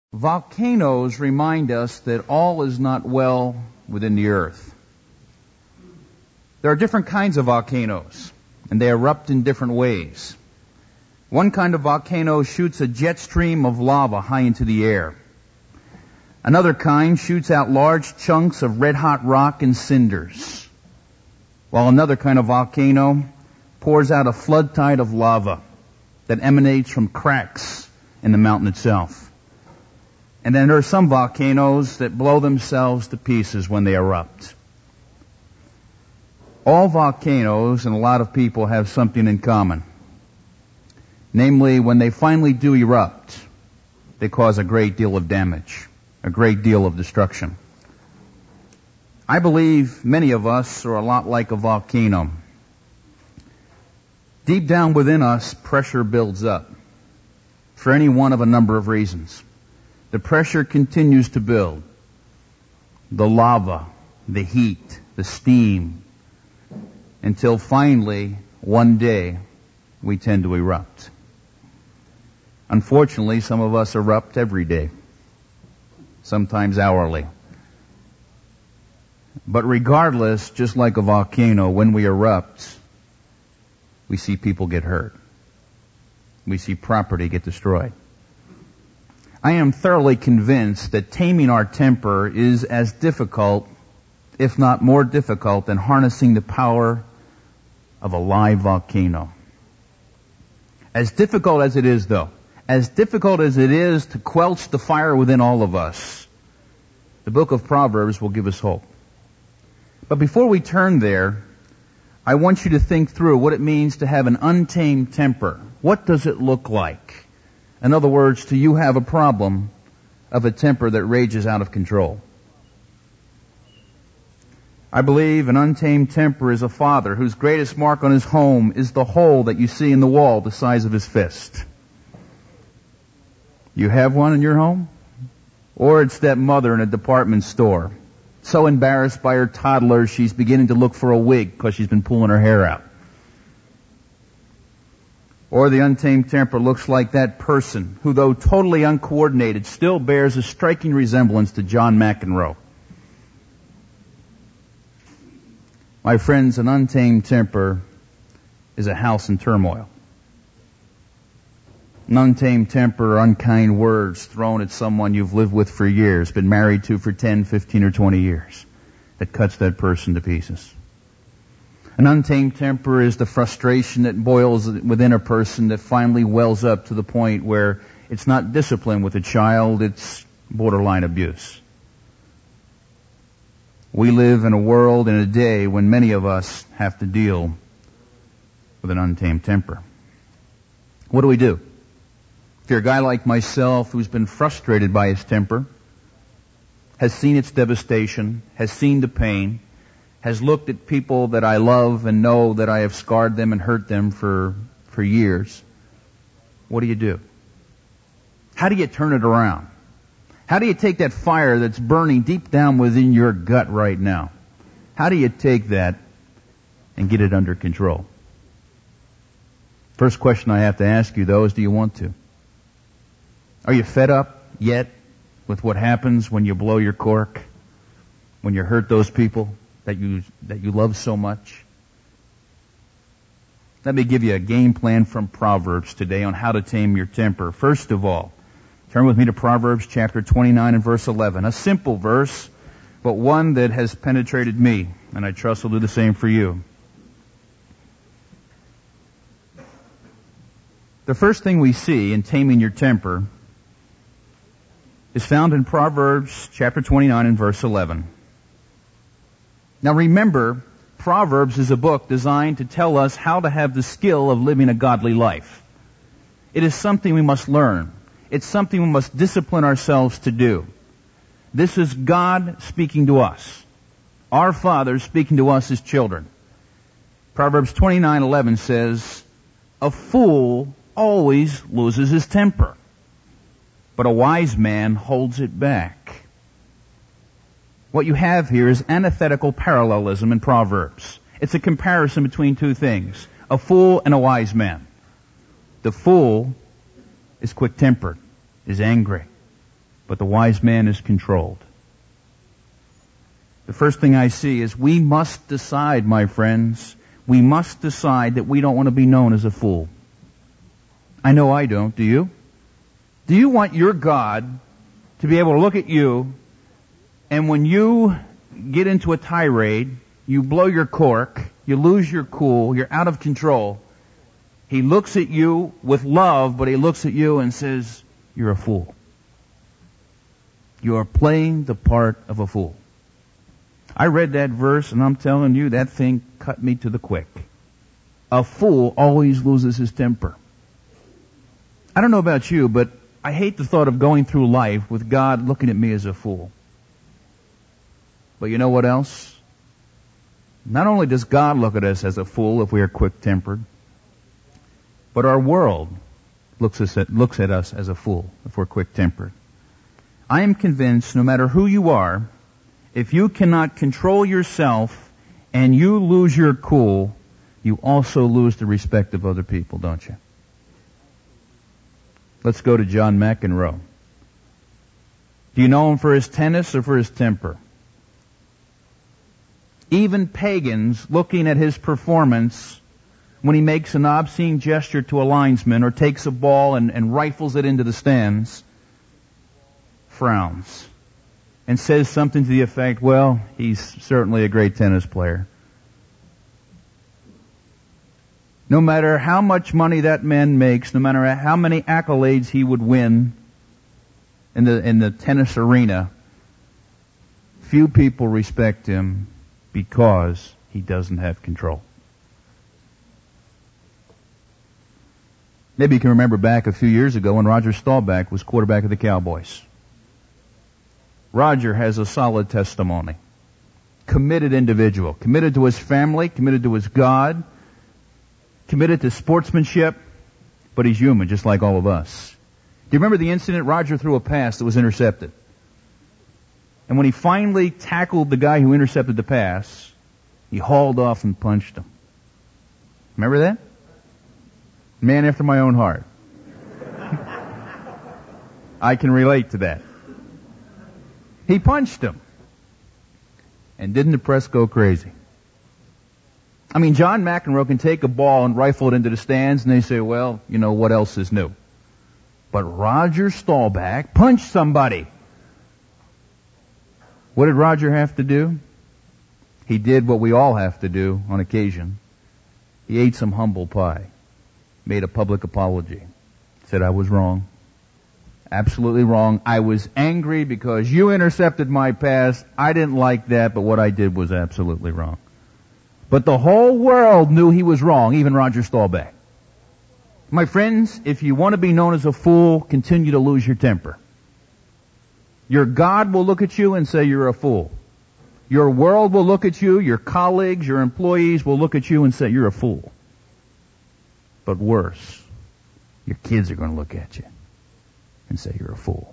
Volcanoes remind us that all is not well within the earth. There are different kinds of volcanoes, and they erupt in different ways. One kind of volcano shoots a jet stream of lava high into the air. Another kind shoots out large chunks of red-hot rock and cinders, while another kind of volcano pours out a flood tide of lava that emanates from cracks in the mountain itself. And then there are some volcanoes that blow themselves to pieces when they erupt. All volcanoes and a lot of people have something in common. Namely, when they finally do erupt, they cause a great deal of damage, a great deal of destruction. I believe many of us are a lot like a volcano. Deep down within us, pressure builds up for any one of a number of reasons. The pressure continues to build. The lava, the heat, the steam, until finally, one day, we tend to erupt. Unfortunately, some of us erupt every day, sometimes hourly. But regardless, just like a volcano, when we erupt, we see people get hurt. We see property get destroyed. I am thoroughly convinced that taming our temper is as difficult, if not more difficult, than harnessing the power of a live volcano. As difficult as it is, though, as difficult as it is to quench the fire within all of us, the book of Proverbs will give us hope. But before we turn there, I want you to think through what it means to have an untamed temper. What does it look like? In other words, do you have a problem of a temper that rages out of control? I believe an untamed temper is a father whose greatest mark on his home is the hole that you see in the wall the size of his fist. You have one in your home? Or it's that mother in a department store, so embarrassed by her toddler she's beginning to look for a wig because she's been pulling her hair out. Or the untamed temper looks like that person who, though totally uncoordinated, still bears a striking resemblance to John McEnroe. My friends, an untamed temper is a house in turmoil. An untamed temper are unkind words thrown at someone you've lived with for years, been married to for 10, 15, or 20 years, that cuts that person to pieces. An untamed temper is the frustration that boils within a person that finally wells up to the point where it's not discipline with a child, it's borderline abuse. We live in a world and a day when many of us have to deal with an untamed temper. What do? If you're a guy like myself who's been frustrated by his temper, has seen its devastation, has seen the pain, has looked at people that I love and know that I have scarred them and hurt them for years, what do? How do you turn it around? How do you take that fire that's burning deep down within your gut right now? How do you take that and get it under control? First question I have to ask you, though, is do you want to? Are you fed up yet with what happens when you blow your cork? When you hurt those people that you love so much? Let me give you a game plan from Proverbs today on how to tame your temper. First of all, turn with me to Proverbs chapter 29 and verse 11. A simple verse, but one that has penetrated me, and I trust will do the same for you. The first thing we see in taming your temper is found in Proverbs chapter 29 and verse 11. Now remember, Proverbs is a book designed to tell us how to have the skill of living a godly life. It is something we must learn. It's something we must discipline ourselves to do. This is God speaking to us. Our Father speaking to us as children. Proverbs 29:11 says, "A fool always loses his temper, but a wise man holds it back." What you have here is antithetical parallelism in Proverbs. It's a comparison between two things, a fool and a wise man. The fool is quick-tempered, is angry. but the wise man is controlled. The first thing I see is we must decide, my friends, we must decide that we don't want to be known as a fool. I know I don't. Do you? Do you want your God to be able to look at you, and when you get into a tirade, you blow your cork, you lose your cool, you're out of control, He looks at you with love, but He looks at you and says, you're a fool. You are playing the part of a fool. I read that verse, and I'm telling you, that thing cut me to the quick. A fool always loses his temper. I don't know about you, but I hate the thought of going through life with God looking at me as a fool. But you know what else? Not only does God look at us as a fool if we are quick-tempered, but our world looks at us as a fool if we're quick-tempered. I am convinced no matter who you are, if you cannot control yourself and you lose your cool, you also lose the respect of other people, don't you? Let's go to John McEnroe. Do you know him for his tennis or for his temper? Even pagans looking at his performance when he makes an obscene gesture to a linesman or takes a ball and rifles it into the stands, frowns and says something to the effect, well, he's certainly a great tennis player. No matter how much money that man makes, no matter how many accolades he would win in the tennis arena, few people respect him because he doesn't have control. Maybe you can remember back a few years ago when Roger Staubach was quarterback of the Cowboys. Roger has a solid testimony. Committed individual. Committed to his family, committed to his God, committed to sportsmanship, but he's human, just like all of us. Do you remember the incident? Roger threw a pass that was intercepted. And when he finally tackled the guy who intercepted the pass, he hauled off and punched him. Remember that? Man after my own heart. I can relate to that. He punched him. And didn't the press go crazy? I mean, John McEnroe can take a ball and rifle it into the stands, and they say, well, you know, what else is new? But Roger Staubach punched somebody. What did Roger have to do? He did what we all have to do on occasion. He ate some humble pie, made a public apology, said, I was wrong. Absolutely wrong. I was angry because you intercepted my pass. I didn't like that, but what I did was absolutely wrong. But the whole world knew he was wrong, even Roger Staubach. My friends, if you want to be known as a fool, continue to lose your temper. Your God will look at you and say you're a fool. Your world will look at you, your colleagues, your employees will look at you and say you're a fool. But worse, your kids are going to look at you and say you're a fool.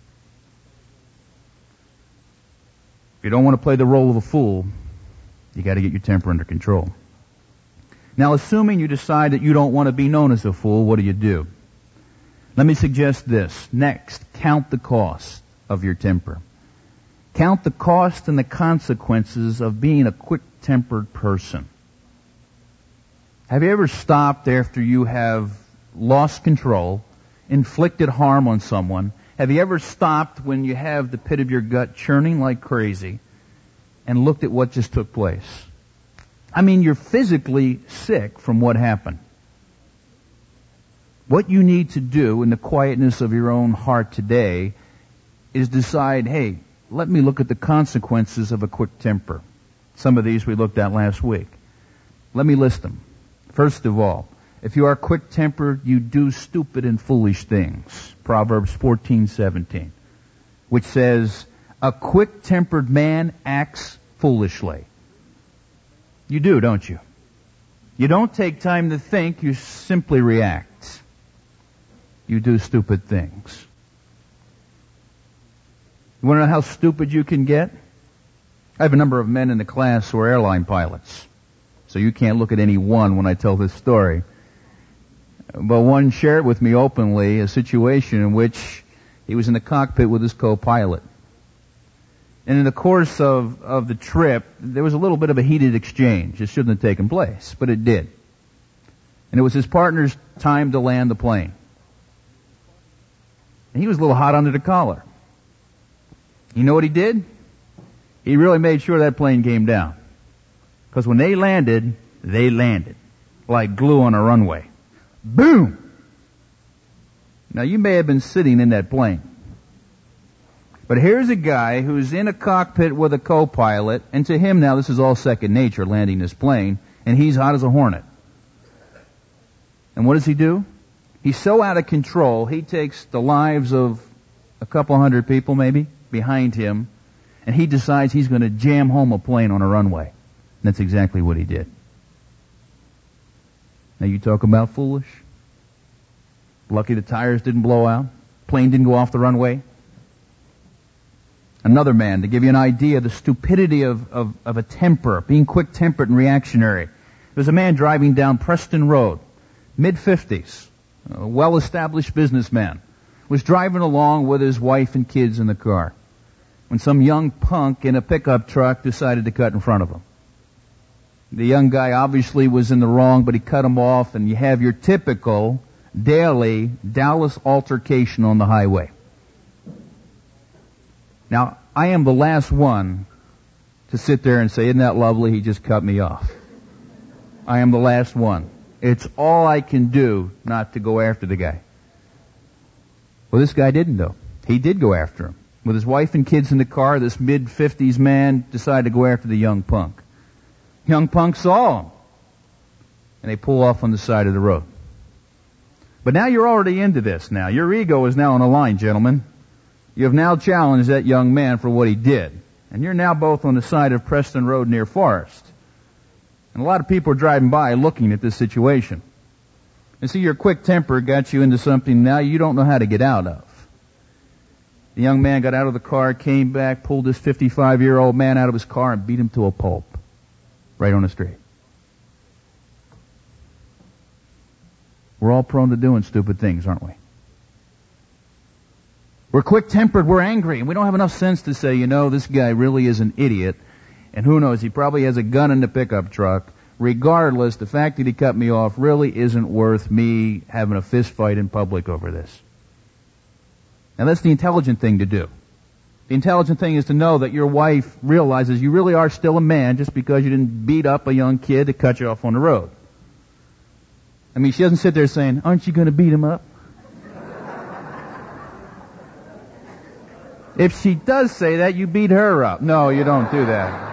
If you don't want to play the role of a fool, you got to get your temper under control. Now, assuming you decide that you don't want to be known as a fool, what do? Let me suggest this. Next, count the cost of your temper. Count the cost and the consequences of being a quick-tempered person. Have you ever stopped after you have lost control, inflicted harm on someone? Have you ever stopped when you have the pit of your gut churning like crazy and looked at what just took place? I mean, you're physically sick from what happened. What you need to do in the quietness of your own heart today is decide, hey, let me look at the consequences of a quick temper. Some of these we looked at last week. Let me list them. First of all, if you are quick-tempered, you do stupid and foolish things. Proverbs 14:17, which says, a quick-tempered man acts foolishly. You do, don't you? You don't take time to think, you simply react. You do stupid things. You want to know how stupid you can get? I have a number of men in the class who are airline pilots. So you can't look at any one when I tell this story. But one shared with me openly a situation in which He was in the cockpit with his co-pilot. And in the course of the trip, there was a little bit of a heated exchange. It shouldn't have taken place, but it did. And it was his partner's time to land the plane. And he was a little hot under the collar. You know what he did? He really made sure that plane came down. Because when they landed like glue on a runway. Boom! Now you may have been sitting in that plane. But here's a guy who's in a cockpit with a co-pilot, and to him now this is all second nature, landing this plane, and he's hot as a hornet. And what does he do? He's so out of control, he takes the lives of a couple hundred people maybe behind him, and he decides he's going to jam home a plane on a runway. And that's exactly what he did. Now you talk about foolish. Lucky the tires didn't blow out. Plane didn't go off the runway. Another man, to give you an idea of the stupidity of a temper, being quick-tempered and reactionary. There's a man driving down Preston Road, mid-50s, a well-established businessman, was driving along with his wife and kids in the car when some young punk in a pickup truck decided to cut in front of him. The young guy obviously was in the wrong, but he cut him off, and you have your typical daily Dallas altercation on the highway. Now, I am the last one to sit there and say, isn't that lovely, he just cut me off. I am the last one. It's all I can do not to go after the guy. Well, this guy didn't, though. He did go after him. With his wife and kids in the car, this mid-50s man decided to go after the young punk. Young punk saw him, and they pull off on the side of the road. But now you're already into this now. Your ego is now on the line, gentlemen. You have now challenged that young man for what he did. And you're now both on the side of Preston Road near Forest. And a lot of people are driving by looking at this situation. And see, your quick temper got you into something now you don't know how to get out of. The young man got out of the car, came back, pulled this 55-year-old man out of his car and beat him to a pulp. Right on the street. We're all prone to doing stupid things, aren't we? We're quick-tempered, we're angry, and we don't have enough sense to say, you know, this guy really is an idiot, and who knows, he probably has a gun in the pickup truck. Regardless, the fact that he cut me off really isn't worth me having a fist fight in public over this. Now that's the intelligent thing to do. The intelligent thing is to know that your wife realizes you really are still a man just because you didn't beat up a young kid to cut you off on the road. I mean, she doesn't sit there saying, aren't you going to beat him up? If she does say that, you beat her up. No, you don't do that.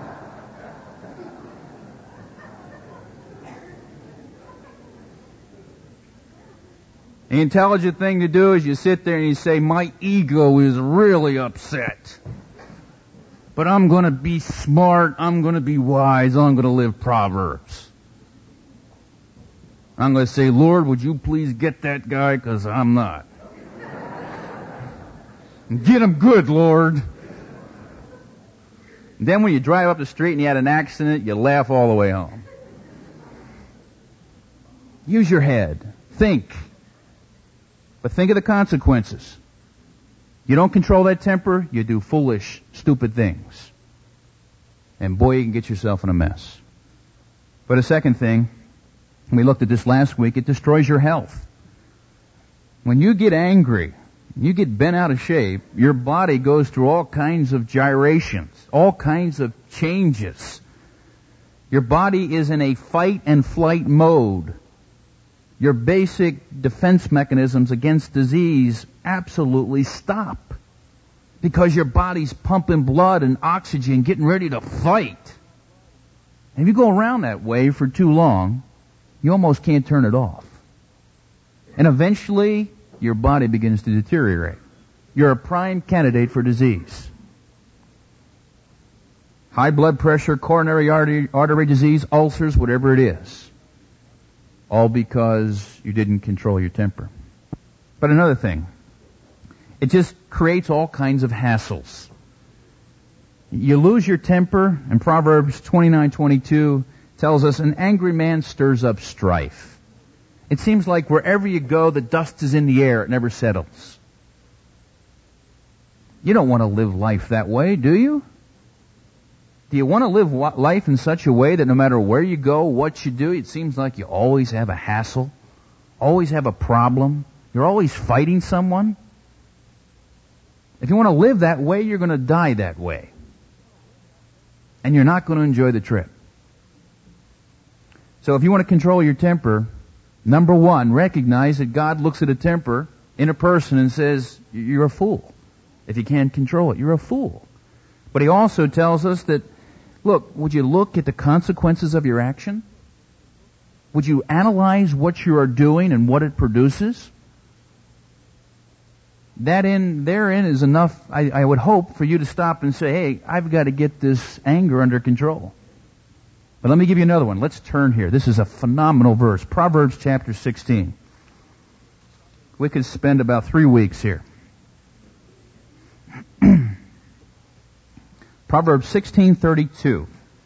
The intelligent thing to do is you sit there and you say, my ego is really upset. But I'm going to be smart, I'm going to be wise, I'm going to live Proverbs. I'm going to say, Lord, would you please get that guy, because I'm not. Get him good, Lord. And then when you drive up the street and you had an accident, you laugh all the way home. Use your head. Think. But think of the consequences. You don't control that temper, you do foolish, stupid things. And boy, you can get yourself in a mess. But a second thing, and we looked at this last week, it destroys your health. When you get angry, you get bent out of shape, your body goes through all kinds of gyrations, all kinds of changes. Your body is in a fight and flight mode. Your basic defense mechanisms against disease absolutely stop because your body's pumping blood and oxygen, getting ready to fight. And if you go around that way for too long, you almost can't turn it off. And eventually, your body begins to deteriorate. You're a prime candidate for disease. High blood pressure, coronary artery disease, ulcers, whatever it is. All because you didn't control your temper. But another thing, it just creates all kinds of hassles. You lose your temper, and Proverbs 29:22 tells us an angry man stirs up strife. It seems like wherever you go, the dust is in the air. It never settles. You don't want to live life that way, do you? Do you want to live life in such a way that no matter where you go, what you do, it seems like you always have a hassle, always have a problem, you're always fighting someone? If you want to live that way, you're going to die that way. And you're not going to enjoy the trip. So if you want to control your temper, number one, recognize that God looks at a temper in a person and says, you're a fool. If you can't control it, you're a fool. But He also tells us that, look, would you look at the consequences of your action? Would you analyze what you are doing and what it produces? Therein is enough, I would hope, for you to stop and say, hey, I've got to get this anger under control. But let me give you another one. Let's turn here. This is a phenomenal verse. Proverbs chapter 16. We could spend about 3 weeks here. Proverbs 16:32.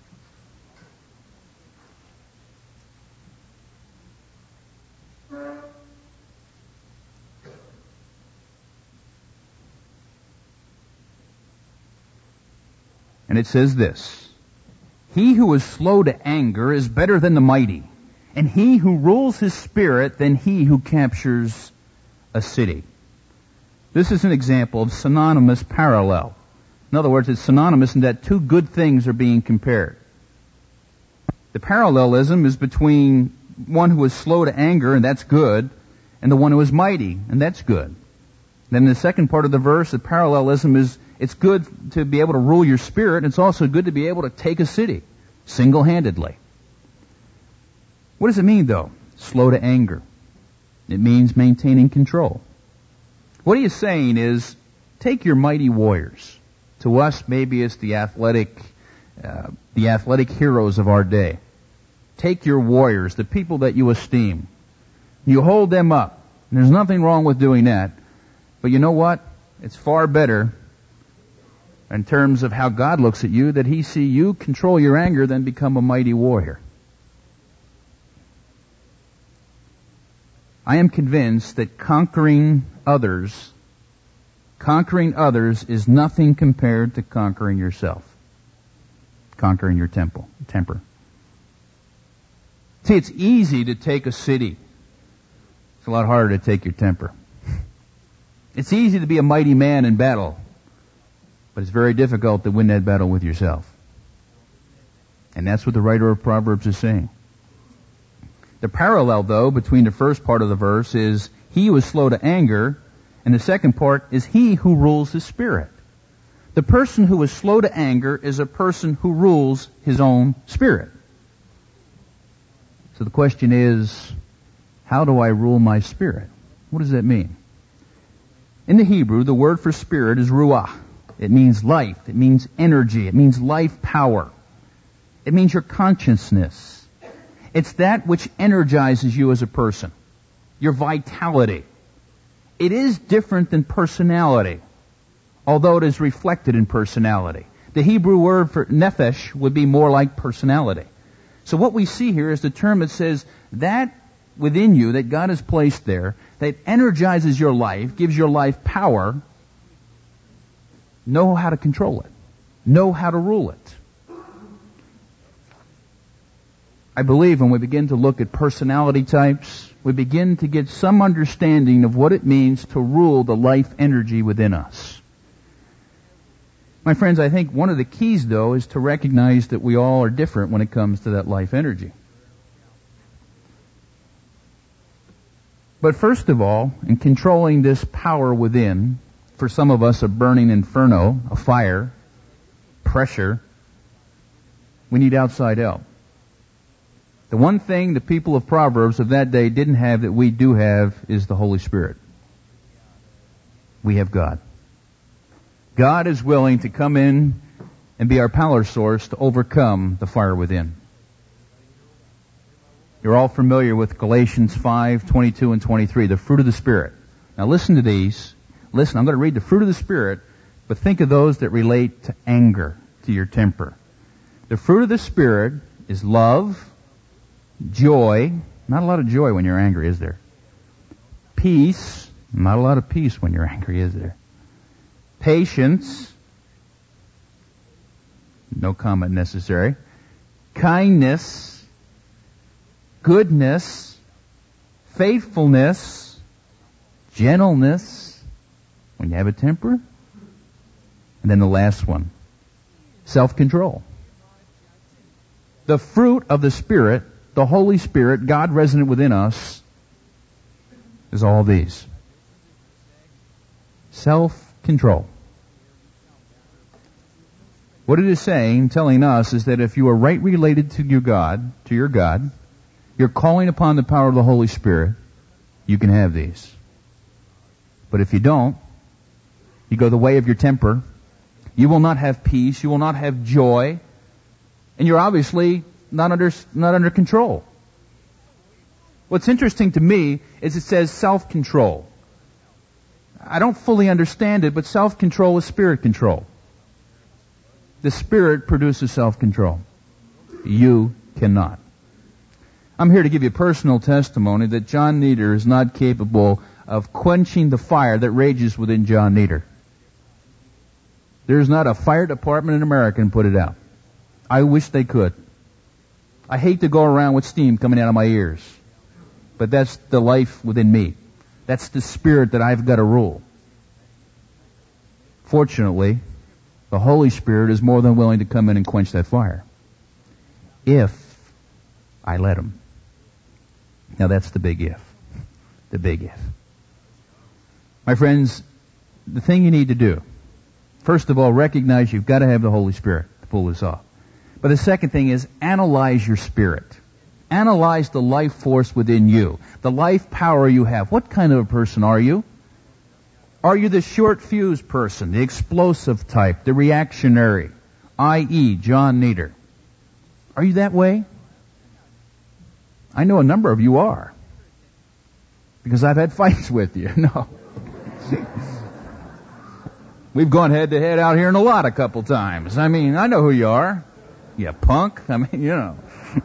And it says this: He who is slow to anger is better than the mighty, and he who rules his spirit than he who captures a city. This is an example of synonymous parallel. In other words, it's synonymous in that two good things are being compared. The parallelism is between one who is slow to anger, and that's good, and the one who is mighty, and that's good. Then in the second part of the verse, the parallelism is it's good to be able to rule your spirit, and it's also good to be able to take a city single-handedly. What does it mean, though? Slow to anger. It means maintaining control. What he is saying is, take your mighty warriors. To us, maybe it's the athletic heroes of our day. Take your warriors, the people that you esteem. You hold them up. And there's nothing wrong with doing that. But you know what? It's far better in terms of how God looks at you, that He see you control your anger than become a mighty warrior. I am convinced that conquering others is nothing compared to conquering yourself. Conquering your temper. See, it's easy to take a city. It's a lot harder to take your temper. It's easy to be a mighty man in battle, but it's very difficult to win that battle with yourself. And that's what the writer of Proverbs is saying. The parallel, though, between the first part of the verse is he who is slow to anger, and the second part is he who rules his spirit. The person who is slow to anger is a person who rules his own spirit. So the question is, how do I rule my spirit? What does that mean? In the Hebrew, the word for spirit is ruach. It means life. It means energy. It means life power. It means your consciousness. It's that which energizes you as a person. Your vitality. It is different than personality, although it is reflected in personality. The Hebrew word for nephesh would be more like personality. So what we see here is the term that says that within you that God has placed there, that energizes your life, gives your life power, know how to control it. Know how to rule it. I believe when we begin to look at personality types, we begin to get some understanding of what it means to rule the life energy within us. My friends, I think one of the keys, though, is to recognize that we all are different when it comes to that life energy. But first of all, in controlling this power within, for some of us a burning inferno, a fire, pressure, we need outside help. The one thing the people of Proverbs of that day didn't have that we do have is the Holy Spirit. We have God. God is willing to come in and be our power source to overcome the fire within. You're all familiar with Galatians 5:22 and 23, the fruit of the Spirit. Now listen to these. Listen, I'm going to read the fruit of the Spirit, but think of those that relate to anger, to your temper. The fruit of the Spirit is love, joy. Not a lot of joy when you're angry, is there? Peace. Not a lot of peace when you're angry, is there? patience, no comment necessary, kindness, goodness, faithfulness, gentleness, when you have a temper, and then the last one, self-control. The fruit of the Spirit, the Holy Spirit, God resident within us, is all these. Self-control. What it is saying, telling us, is that if you are right related to your God, you're calling upon the power of the Holy Spirit, you can have these. But if you don't, you go the way of your temper, you will not have peace, you will not have joy, and you're obviously not under control. What's interesting to me is it says self-control. I don't fully understand it, but self-control is spirit control. The Spirit produces self-control. You cannot. I'm here to give you personal testimony that John Nieder is not capable of quenching the fire that rages within John Nieder. There's not a fire department in America can put it out. I wish they could. I hate to go around with steam coming out of my ears. But that's the life within me. That's the spirit that I've got to rule. Fortunately, the Holy Spirit is more than willing to come in and quench that fire. If I let Him. Now that's the big if. The big if. My friends, the thing you need to do, first of all, recognize you've got to have the Holy Spirit to pull this off. But the second thing is analyze your spirit. Analyze the life force within you, the life power you have. What kind of a person are you? Are you the short fuse person, the explosive type, the reactionary, i.e. John Nieder? Are you that way? I know a number of you are, because I've had fights with you. No. We've gone head to head out here in a lot a couple times. I mean, I know who you are. You punk. I mean, you know.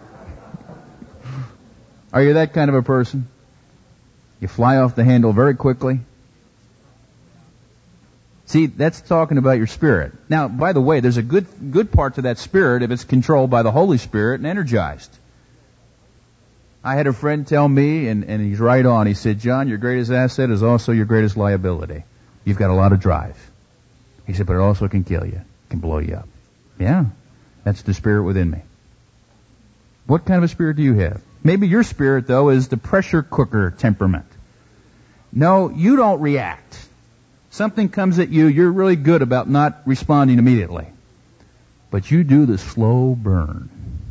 Are you that kind of a person? You fly off the handle very quickly? See, that's talking about your spirit. Now, by the way, there's a good part to that spirit if it's controlled by the Holy Spirit and energized. I had a friend tell me, and he's right on, he said, John, your greatest asset is also your greatest liability. You've got a lot of drive. He said, but it also can kill you, can blow you up. Yeah, that's the spirit within me. What kind of a spirit do you have? Maybe your spirit, though, is the pressure cooker temperament. No, you don't react. Something comes at you, you're really good about not responding immediately. But you do the slow burn.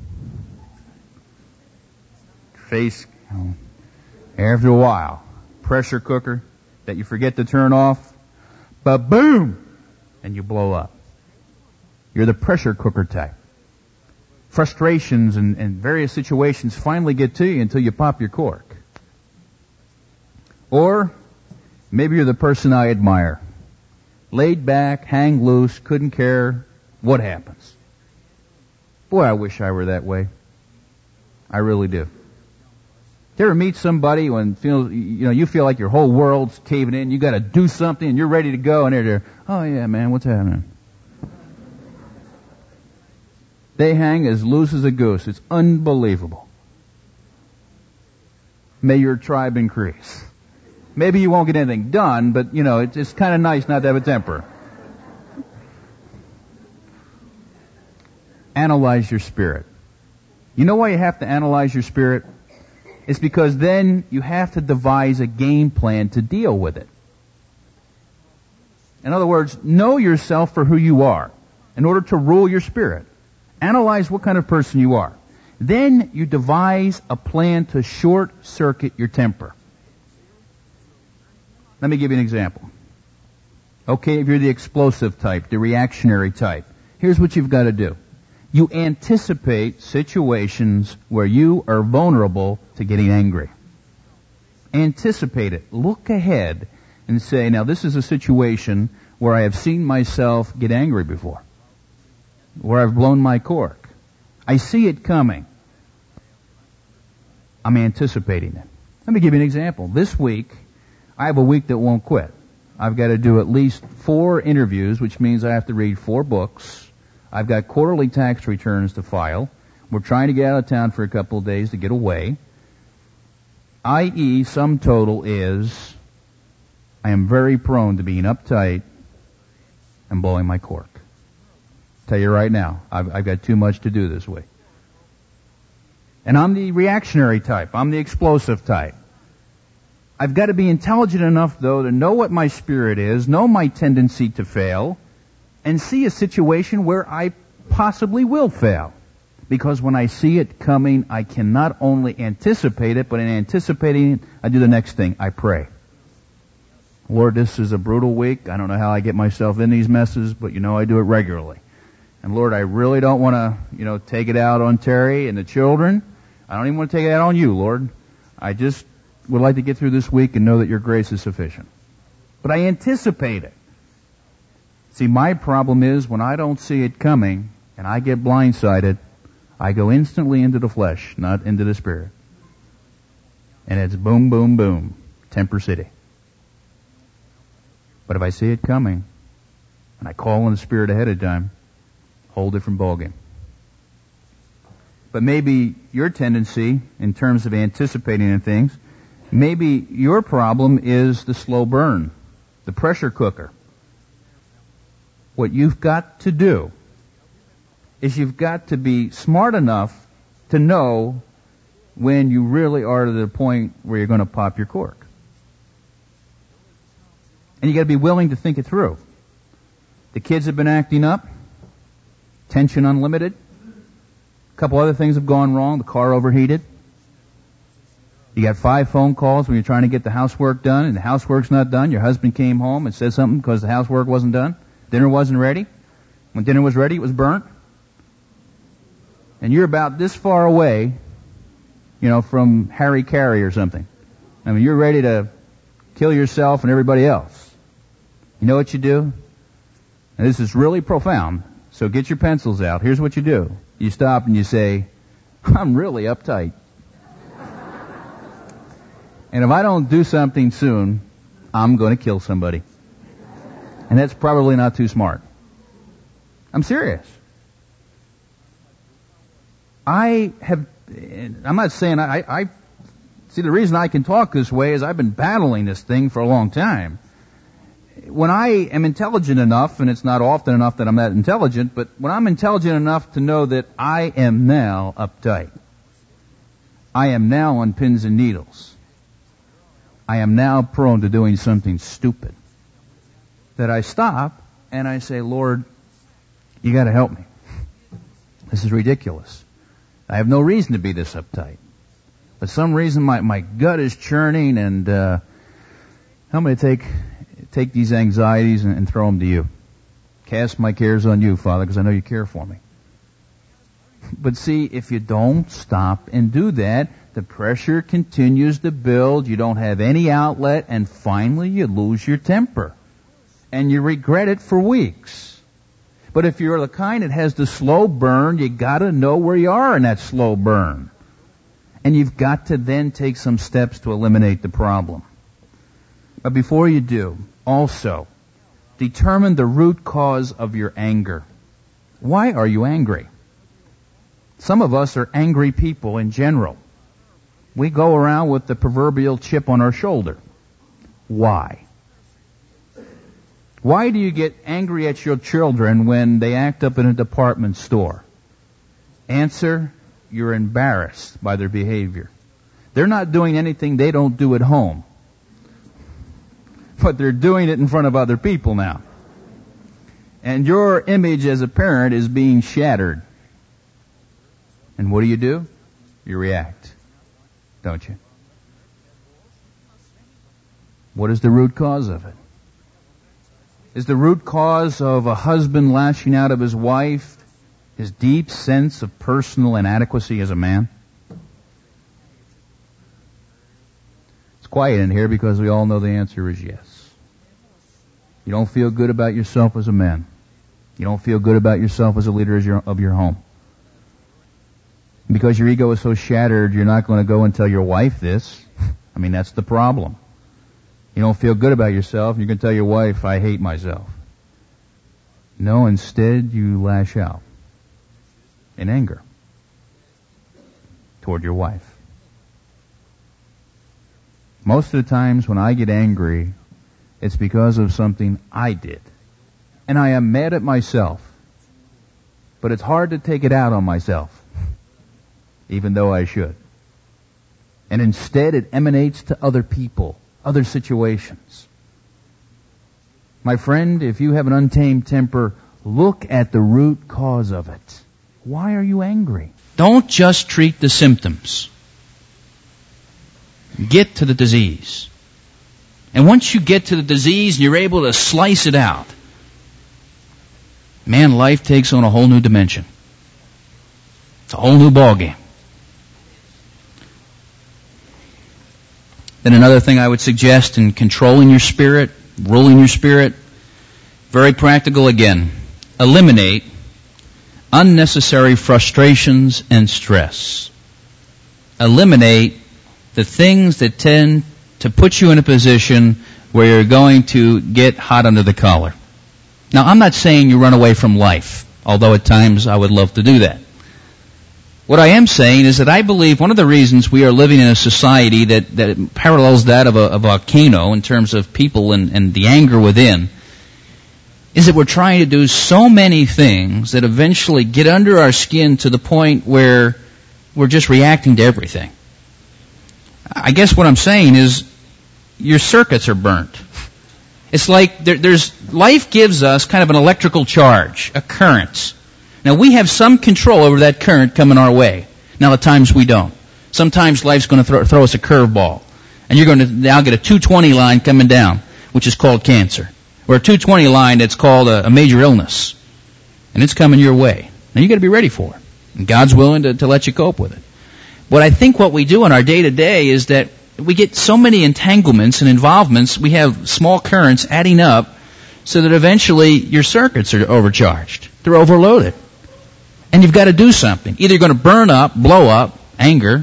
Face, after a while, pressure cooker that you forget to turn off, but boom, and you blow up. You're the pressure cooker type. Frustrations and various situations finally get to you until you pop your cork. Or maybe you're the person I admire. Laid back, hang loose, couldn't care what happens. Boy, I wish I were that way. I really do. You ever meet somebody when you feel like your whole world's caving in, you got to do something and you're ready to go, and they're, oh yeah, man, what's happening? They hang as loose as a goose. It's unbelievable. May your tribe increase. Maybe you won't get anything done, but, it's kind of nice not to have a temper. Analyze your spirit. You know why you have to analyze your spirit? It's because then you have to devise a game plan to deal with it. In other words, know yourself for who you are in order to rule your spirit. Analyze what kind of person you are. Then you devise a plan to short-circuit your temper. Let me give you an example. Okay, if you're the explosive type, the reactionary type, here's what you've got to do. You anticipate situations where you are vulnerable to getting angry. Anticipate it. Look ahead and say, now this is a situation where I have seen myself get angry before, where I've blown my cork. I see it coming. I'm anticipating it. Let me give you an example. This week, I have a week that won't quit. I've got to do at least 4 interviews, which means I have to read 4 books. I've got quarterly tax returns to file. We're trying to get out of town for a couple of days to get away. I.e., sum total is, I am very prone to being uptight and blowing my cork. Tell you right now, I've got too much to do this week. And I'm the reactionary type. I'm the explosive type. I've got to be intelligent enough, though, to know what my spirit is, know my tendency to fail, and see a situation where I possibly will fail. Because when I see it coming, I can not only anticipate it, but in anticipating it, I do the next thing. I pray. Lord, this is a brutal week. I don't know how I get myself in these messes, but you know I do it regularly. And Lord, I really don't want to, take it out on Terry and the children. I don't even want to take it out on you, Lord. I just would like to get through this week and know that your grace is sufficient. But I anticipate it. See, my problem is when I don't see it coming and I get blindsided, I go instantly into the flesh, not into the spirit. And it's boom, boom, boom. Temper City. But if I see it coming and I call on the spirit ahead of time, whole different ballgame. But maybe your tendency in terms of anticipating things, maybe your problem is the slow burn, the pressure cooker. What you've got to do is you've got to be smart enough to know when you really are to the point where you're going to pop your cork. And you got to be willing to think it through. The kids have been acting up, tension unlimited. A couple other things have gone wrong. The car overheated. You got 5 phone calls when you're trying to get the housework done, and the housework's not done. Your husband came home and said something because the housework wasn't done. Dinner wasn't ready. When dinner was ready, it was burnt. And you're about this far away, from Harry Carey or something. I mean, you're ready to kill yourself and everybody else. You know what you do? And this is really profound, so get your pencils out. Here's what you do. You stop and you say, I'm really uptight. And if I don't do something soon, I'm going to kill somebody. And that's probably not too smart. I'm serious. I'm not saying I see, the reason I can talk this way is I've been battling this thing for a long time. When I am intelligent enough, and it's not often enough that I'm that intelligent, but when I'm intelligent enough to know that I am now uptight, I am now on pins and needles, I am now prone to doing something stupid, that I stop and I say, Lord, you got to help me. This is ridiculous. I have no reason to be this uptight. For some reason, my gut is churning, and I'm going to take these anxieties and throw them to you. Cast my cares on you, Father, because I know you care for me. But see, if you don't stop and do that, the pressure continues to build, you don't have any outlet, and finally you lose your temper. And you regret it for weeks. But if you're the kind that has the slow burn, you gotta know where you are in that slow burn. And you've got to then take some steps to eliminate the problem. But before you do, also, determine the root cause of your anger. Why are you angry? Some of us are angry people in general. We go around with the proverbial chip on our shoulder. Why? Why do you get angry at your children when they act up in a department store? Answer, you're embarrassed by their behavior. They're not doing anything they don't do at home. But they're doing it in front of other people now. And your image as a parent is being shattered. And what do? You react, don't you? What is the root cause of it? Is the root cause of a husband lashing out of his wife his deep sense of personal inadequacy as a man? It's quiet in here because we all know the answer is yes. You don't feel good about yourself as a man. You don't feel good about yourself as a leader of your home. Because your ego is so shattered, you're not going to go and tell your wife this. I mean, that's the problem. You don't feel good about yourself. You can tell your wife, I hate myself. No, instead you lash out in anger toward your wife. Most of the times when I get angry, it's because of something I did. And I am mad at myself. But it's hard to take it out on myself, even though I should. And instead it emanates to other people, other situations. My friend, if you have an untamed temper, look at the root cause of it. Why are you angry? Don't just treat the symptoms. Get to the disease. And once you get to the disease and you're able to slice it out, man, life takes on a whole new dimension. It's a whole new ballgame. Then another thing I would suggest in controlling your spirit, ruling your spirit, very practical again. Eliminate unnecessary frustrations and stress. Eliminate the things that tend to put you in a position where you're going to get hot under the collar. Now, I'm not saying you run away from life, although at times I would love to do that. What I am saying is that I believe one of the reasons we are living in a society that parallels that of a volcano in terms of people and the anger within is that we're trying to do so many things that eventually get under our skin to the point where we're just reacting to everything. I guess what I'm saying is your circuits are burnt. It's like life gives us kind of an electrical charge, a current. Now we have some control over that current coming our way. Now at times we don't. Sometimes life's going to throw us a curveball. And you're going to now get a 220 line coming down, which is called cancer. Or a 220 line that's called a major illness. And it's coming your way. Now you've got to be ready for it. And God's willing to let you cope with it. But I think what we do in our day-to-day is that we get so many entanglements and involvements, we have small currents adding up so that eventually your circuits are overcharged. They're overloaded. And you've got to do something. Either you're going to burn up, blow up, anger,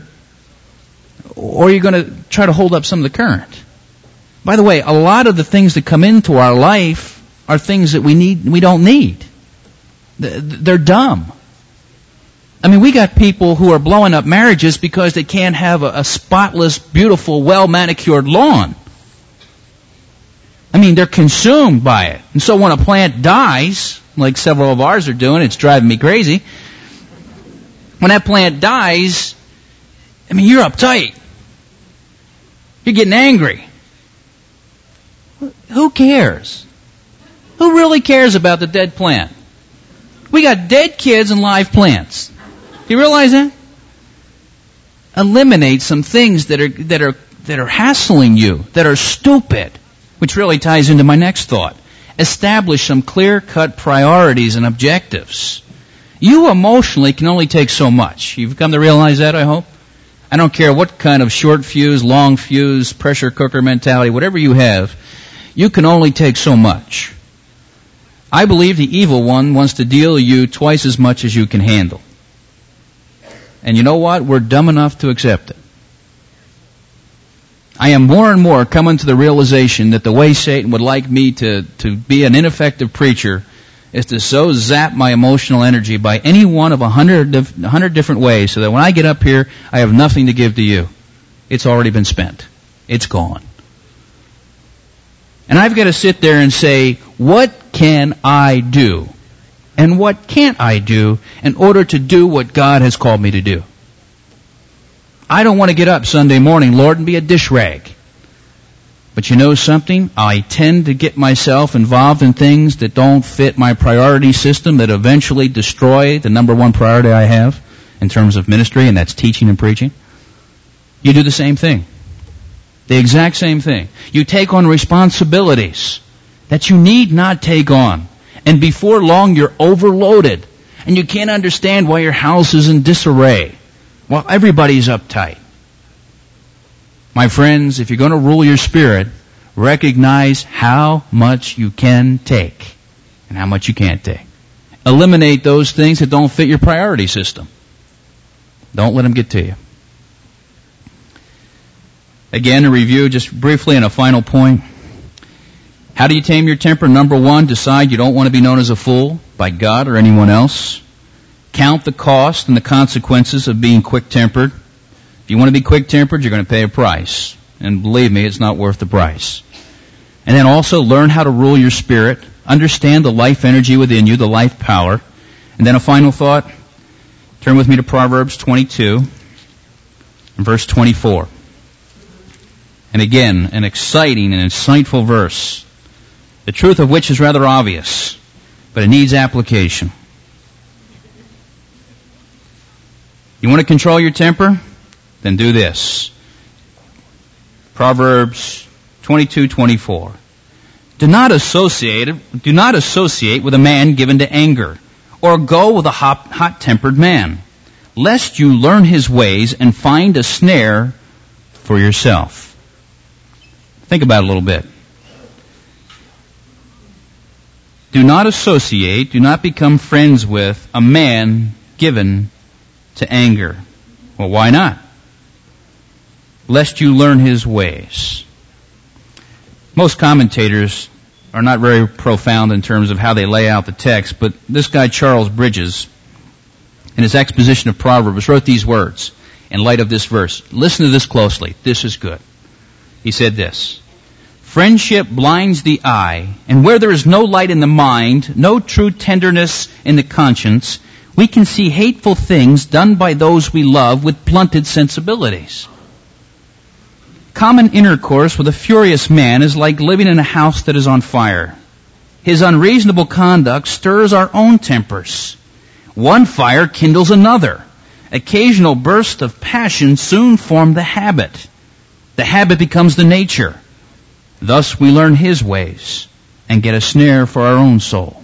or you're going to try to hold up some of the current. By the way, a lot of the things that come into our we are things that we don't need. They're dumb. I mean, we got people who are blowing up marriages because they can't have a spotless, beautiful, well-manicured lawn. I mean, they're consumed by it. And so when a plant dies, like several of ours are doing, it's driving me crazy. When that plant dies, I mean, you're uptight. You're getting angry. Who cares? Who really cares about the dead plant? We got dead kids and live plants. Do you realize that? Eliminate some things that are hassling you, that are stupid, which really ties into my next thought. Establish some clear-cut priorities and objectives. You emotionally can only take so much. You've come to realize that, I hope? I don't care what kind of short fuse, long fuse, pressure cooker mentality, whatever you have, you can only take so much. I believe the evil one wants to deal you twice as much as you can handle. And you know what? We're dumb enough to accept it. I am more and more coming to the realization that the way Satan would like me to be an ineffective preacher is to so zap my emotional energy by any one of 100 different ways so that when I get up here, I have nothing to give to you. It's already been spent. It's gone. And I've got to sit there and say, what can I do? And what can't I do in order to do what God has called me to do? I don't want to get up Sunday morning, Lord, and be a dish rag. But you know something? I tend to get myself involved in things that don't fit my priority system, that eventually destroy the number one priority I have in terms of ministry, and that's teaching and preaching. You do the same thing. The exact same thing. You take on responsibilities that you need not take on. And before long, you're overloaded. And you can't understand why your house is in disarray. Well, everybody's uptight. My friends, if you're going to rule your spirit, recognize how much you can take and how much you can't take. Eliminate those things that don't fit your priority system. Don't let them get to you. Again, a review just briefly and a final point. How do you tame your temper? Number one, decide you don't want to be known as a fool by God or anyone else. Count the cost and the consequences of being quick-tempered. If you want to be quick-tempered, you're going to pay a price. And believe me, it's not worth the price. And then also learn how to rule your spirit. Understand the life energy within you, the life power. And then a final thought. Turn with me to Proverbs 22 and verse 24. And again, an exciting and insightful verse, the truth of which is rather obvious, but it needs application. You want to control your temper? Then do this. Proverbs 22:24. Do not associate with a man given to anger, or go with a hot-tempered man, lest you learn his ways and find a snare for yourself. Think about it a little bit. Do not associate, do not become friends with a man given to anger. Well, why not? Lest you learn his ways. Most commentators are not very profound in terms of how they lay out the text, but this guy Charles Bridges, in his exposition of Proverbs, wrote these words in light of this verse. Listen to this closely. This is good. He said this: friendship blinds the eye, and where there is no light in the mind, no true tenderness in the conscience, we can see hateful things done by those we love with blunted sensibilities. Common intercourse with a furious man is like living in a house that is on fire. His unreasonable conduct stirs our own tempers. One fire kindles another. Occasional bursts of passion soon form the habit. The habit becomes the nature. Thus we learn his ways and get a snare for our own soul.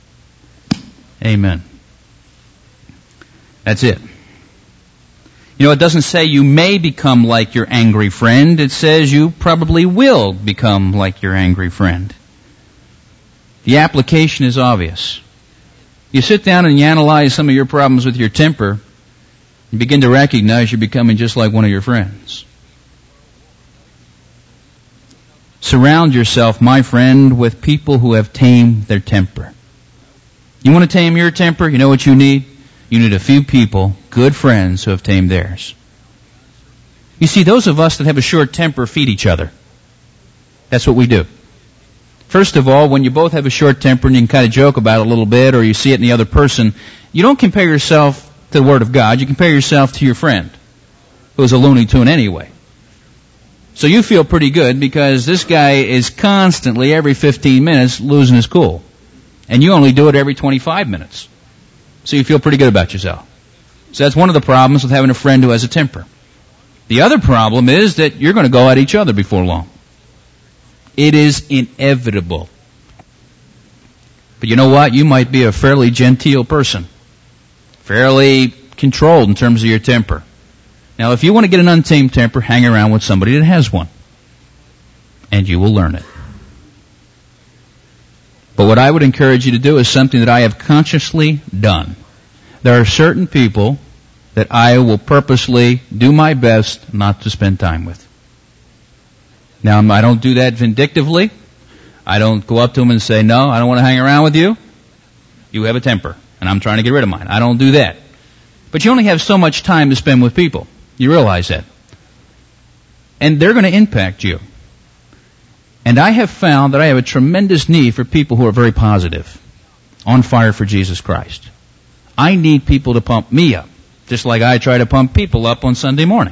Amen. That's it. You know, it doesn't say you may become like your angry friend. It says you probably will become like your angry friend. The application is obvious. You sit down and you analyze some of your problems with your temper, you begin to recognize you're becoming just like one of your friends. Surround yourself, my friend, with people who have tamed their temper. You want to tame your temper? You know what you need? You need a few people, good friends, who have tamed theirs. You see, those of us that have a short temper feed each other. That's what we do. First of all, when you both have a short temper and you can kind of joke about it a little bit, or you see it in the other person, you don't compare yourself to the Word of God. You compare yourself to your friend, who's a Looney Tune anyway. So you feel pretty good because this guy is constantly, every 15 minutes, losing his cool. And you only do it every 25 minutes. So you feel pretty good about yourself. So that's one of the problems with having a friend who has a temper. The other problem is that you're going to go at each other before long. It is inevitable. But you know what? You might be a fairly genteel person. Fairly controlled in terms of your temper. Now, if you want to get an untamed temper, hang around with somebody that has one. And you will learn it. But what I would encourage you to do is something that I have consciously done. There are certain people that I will purposely do my best not to spend time with. Now, I don't do that vindictively. I don't go up to them and say, no, I don't want to hang around with you. You have a temper, and I'm trying to get rid of mine. I don't do that. But you only have so much time to spend with people. You realize that. And they're going to impact you. And I have found that I have a tremendous need for people who are very positive, on fire for Jesus Christ. I need people to pump me up, just like I try to pump people up on Sunday morning.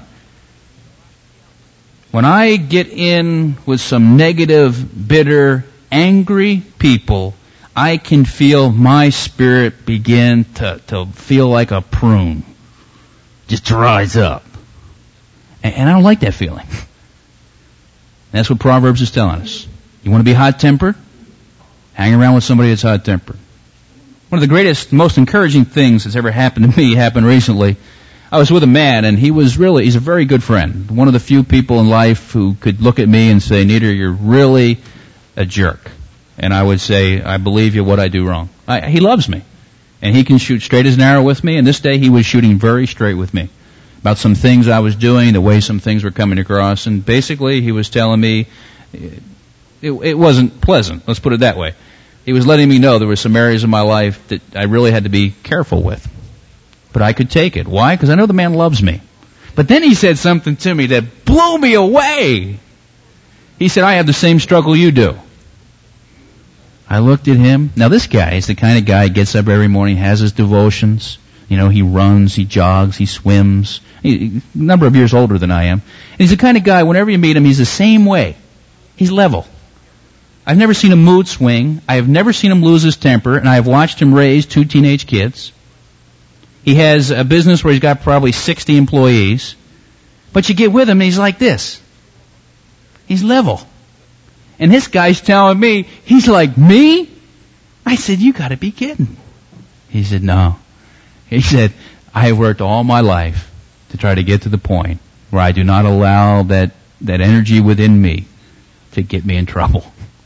When I get in with some negative, bitter, angry people, I can feel my spirit begin to feel like a prune. Just dries up. And I don't like that feeling. That's what Proverbs is telling us. You want to be hot-tempered? Hang around with somebody that's hot-tempered. One of the greatest, most encouraging things that's ever happened to me happened recently. I was with a man, and he's a very good friend. One of the few people in life who could look at me and say, Nieder, you're really a jerk. And I would say, I believe you what I do wrong. He loves me. And he can shoot straight as an arrow with me, and this day he was shooting very straight with me. about some things I was doing, the way some things were coming across, and basically he was telling me it wasn't pleasant, let's put it that way. He was letting me know there were some areas of my life that I really had to be careful with. But I could take it. Why? Because I know the man loves me. But then he said something to me that blew me away. He said, I have the same struggle you do. I looked at him. Now this guy is the kind of guy who gets up every morning, has his devotions. You know, he runs, he jogs, he swims. He's a number of years older than I am. And he's the kind of guy, whenever you meet him, he's the same way. He's level. I've never seen a mood swing. I have never seen him lose his temper, and I have watched him raise 2 teenage kids. He has a business where he's got probably 60 employees. But you get with him and he's like this. He's level. And this guy's telling me, he's like me? I said, you gotta be kidding. He said, no. He said, I have worked all my life to try to get to the point where I do not allow that energy within me to get me in trouble.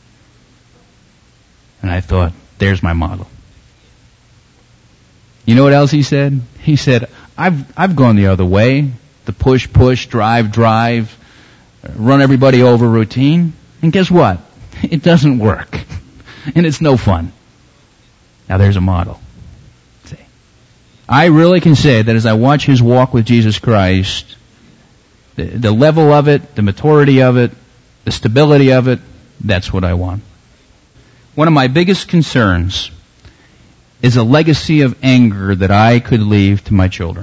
And I thought, there's my model. You know what else he said? He said, I've gone the other way. The push, drive, run everybody over routine. And guess what? It doesn't work. And it's no fun. Now there's a model. See? I really can say that as I watch his walk with Jesus Christ, the level of it, the maturity of it, the stability of it, that's what I want. One of my biggest concerns is a legacy of anger that I could leave to my children.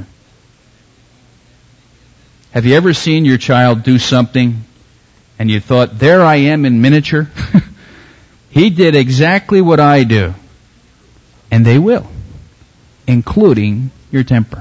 Have you ever seen your child do something and you thought, there I am in miniature? He did exactly what I do. And they will, including your temper.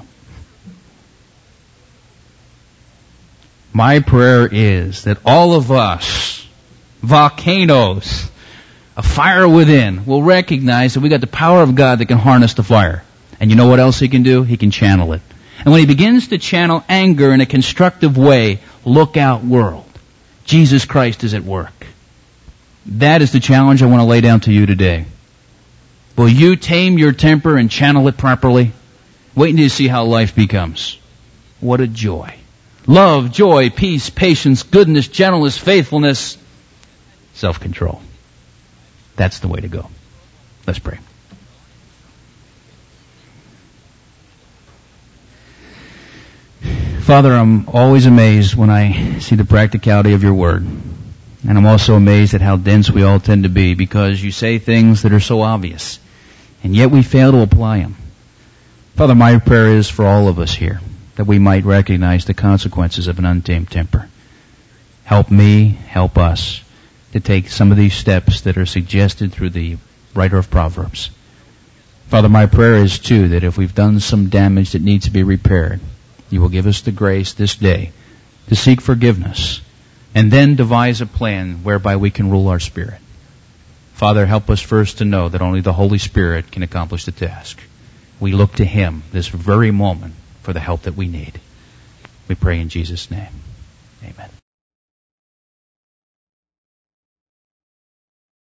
My prayer is that all of us, volcanoes, a fire within, will recognize that we got the power of God that can harness the fire. And you know what else He can do? He can channel it. And when He begins to channel anger in a constructive way, look out, world. Jesus Christ is at work. That is the challenge I want to lay down to you today. Will you tame your temper and channel it properly? Wait until you see how life becomes. What a joy. Love, joy, peace, patience, goodness, gentleness, faithfulness, self-control. That's the way to go. Let's pray. Father, I'm always amazed when I see the practicality of your word. And I'm also amazed at how dense we all tend to be, because you say things that are so obvious, and yet we fail to apply them. Father, my prayer is for all of us here, that we might recognize the consequences of an untamed temper. Help me, help us, to take some of these steps that are suggested through the writer of Proverbs. Father, my prayer is too that if we've done some damage that needs to be repaired, you will give us the grace this day to seek forgiveness and then devise a plan whereby we can rule our spirit. Father, help us first to know that only the Holy Spirit can accomplish the task. We look to Him this very moment for the help that we need. We pray in Jesus' name. Amen.